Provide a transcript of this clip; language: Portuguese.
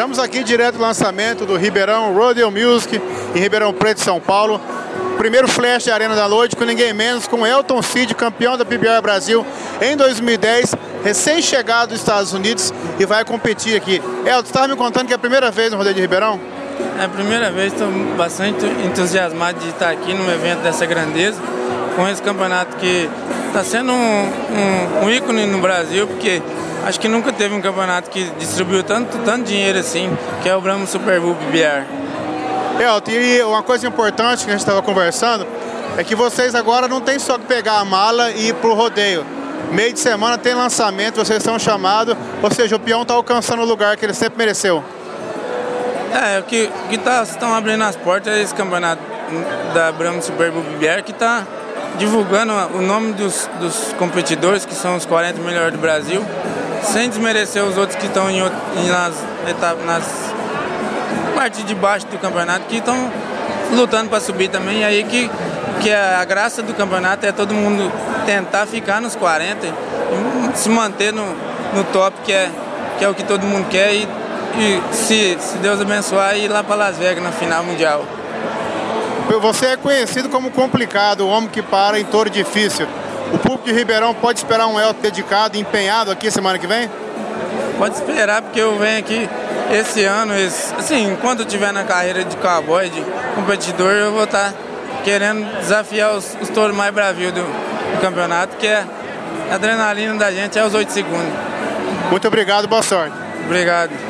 Estamos aqui direto do lançamento do Ribeirão Rodeo Music em Ribeirão Preto, São Paulo. Primeiro flash de arena da noite com ninguém menos com Elton Cid, campeão da PBR Brasil em 2010, recém-chegado dos Estados Unidos e vai competir aqui. Elton, você estava me contando que é a primeira vez no Rodeio de Ribeirão? É a primeira vez, estou bastante entusiasmado de estar aqui num evento dessa grandeza, com esse campeonato que está sendo um ícone no Brasil, porque acho que nunca teve um campeonato que distribuiu tanto dinheiro assim, que é o Brahma Super Bull PBR. Elton, e uma coisa importante que a gente estava conversando é que vocês agora não tem só que pegar a mala e ir pro rodeio. Meio de semana tem lançamento, vocês são chamados, ou seja, o peão está alcançando o lugar que ele sempre mereceu. O que estão abrindo as portas é esse campeonato da Brahma Super Bull PBR, que está divulgando o nome dos competidores, que são os 40 melhores do Brasil, sem desmerecer os outros que estão nas parte de baixo do campeonato, que estão lutando para subir também. E aí que a graça do campeonato é todo mundo tentar ficar nos 40 e se manter no top, que é o que todo mundo quer, e se Deus abençoar, ir lá para Las Vegas na final mundial. Você é conhecido como complicado, o homem que para em touro difícil. O público de Ribeirão pode esperar um Elton dedicado, empenhado aqui semana que vem? Pode esperar, porque eu venho aqui esse ano, assim, enquanto eu estiver na carreira de cowboy, de competidor, eu vou estar querendo desafiar os touros mais bravios do campeonato, que é a adrenalina da gente, é os 8 segundos. Muito obrigado, boa sorte. Obrigado.